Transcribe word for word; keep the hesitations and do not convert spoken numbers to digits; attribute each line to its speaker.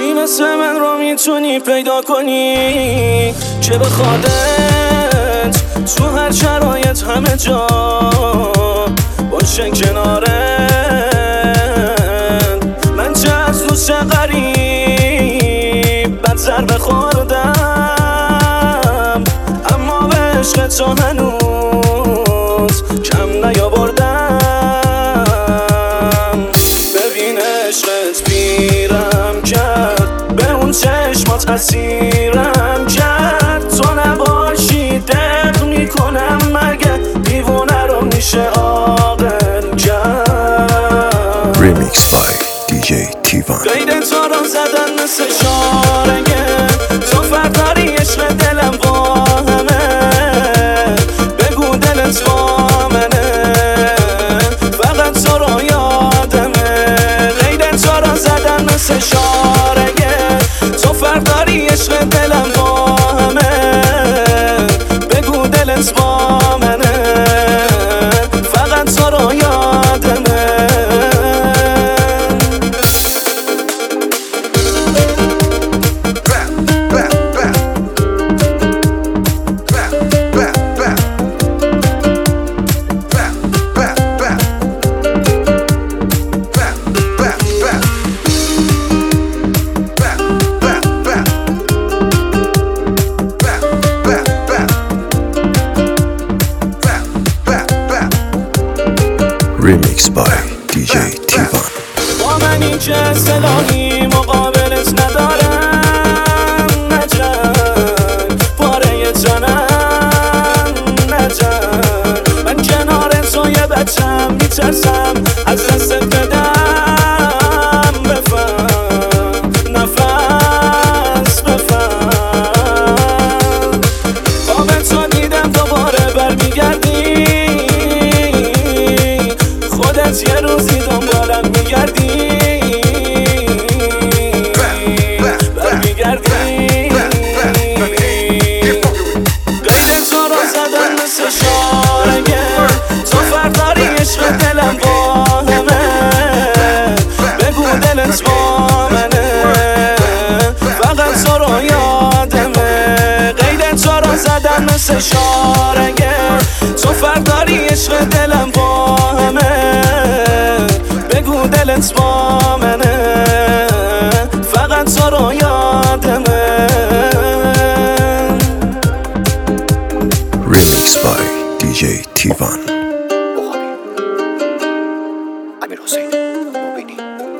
Speaker 1: کی مثل من رو میتونی پیدا کنی که بخوادت تو هر شرایط همه جا باشه کنارت؟ من چه از دوست غریب بد ضربه خوردم، اما به عشق تو هنوز کم نیاوردم. ببین عشقت پیرم کرد، به اون چشمات اسیرم کرد. تو نباشی دق میکنم مگه دیوونه رو میشه عاقل کرد.
Speaker 2: Remix by دی جی تیوان.
Speaker 1: قید تو رو زدن مثل شارگه، تو فرداری عشق دلم با همه. بگو دلت با منه، فقط تو رو یادمه. قید تو رو زدن مثل شارگه، تو فرداری عشق دلم با همه. بگو دلت با منه، فقط تو رو یادمه.
Speaker 2: Remix by دی جی تیوان.
Speaker 1: با منی که سلاحی مقابلت ندارم، نجنگ پاره جانم نجنگ. من کنار تو یه بچم میترسم از دست بدم. بفهم نفس بفهم، خواب تو دیدم دوباره برمیگردی. خودت یه روزی دنبالم میگردی برمیگردی. قید تو رو زدن مثل شارگه، تو فرداری عشق دلم با همه. بگو دلت با منه، فقط تو رو یادمه. قید تو رو زدن مثل شارگه، تو فرداری عشق دلم با همه. بگو دلت با منه، فقط تو رو یادمه.
Speaker 2: Remix by دی جی تیوان.
Speaker 3: امیر حسین مبینی.